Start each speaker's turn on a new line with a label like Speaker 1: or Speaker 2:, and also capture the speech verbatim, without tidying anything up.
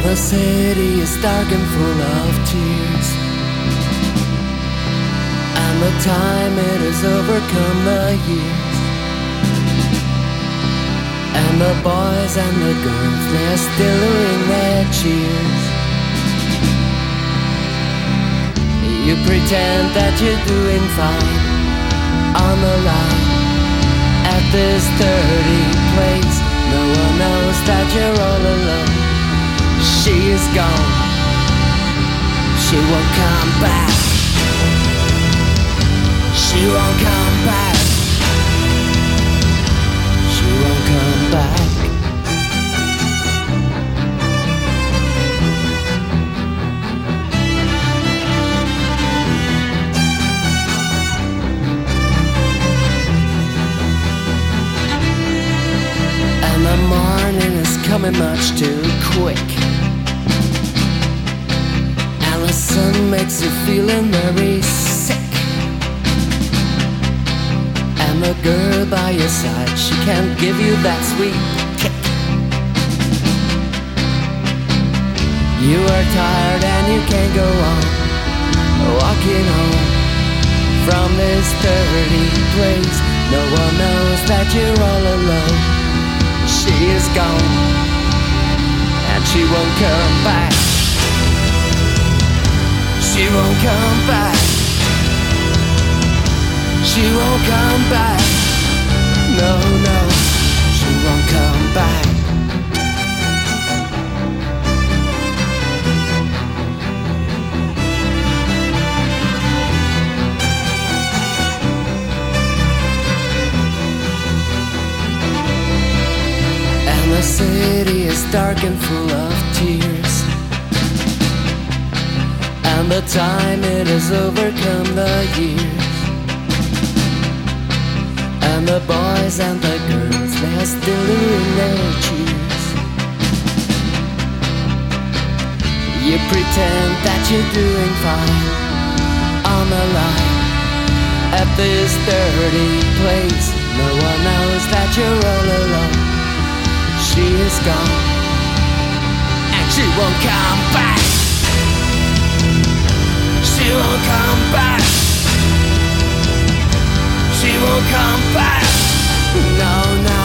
Speaker 1: the city is dark and full of tears, and the time it has overcome the years, and the boys and the girls, they're still doing their cheers. You pretend that you're doing fine on the line at this dirty place. No one knows that you're all alone. She is gone, she won't come back. She won't come back. She won't come back. And the morning is coming much too quick, and the sun makes you feeling very sick. And the girl by your side, she can't give you that sweet kick. You are tired and you can't go on walking home from this dirty place. No one knows that you're all alone. She is gone, and she won't come back. She won't come back. She won't come back. No, no, she won't come back. And the city is dark and full of tears, and the time it has overcome the years, and the boys and the girls, they're still doing their cheers. You pretend that you're doing fine on the line at this dirty place. No one knows that you're all alone. She is gone, and she won't come back. She won't come back. She won't come back. No, no.